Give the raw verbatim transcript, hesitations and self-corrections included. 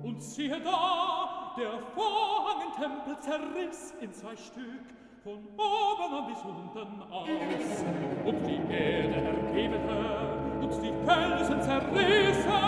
Und siehe da, der Vorhang im Tempel zerriss in zwei Stück, von oben an bis unten aus. Und die Erde erbebete, und die Felsen zerrissen,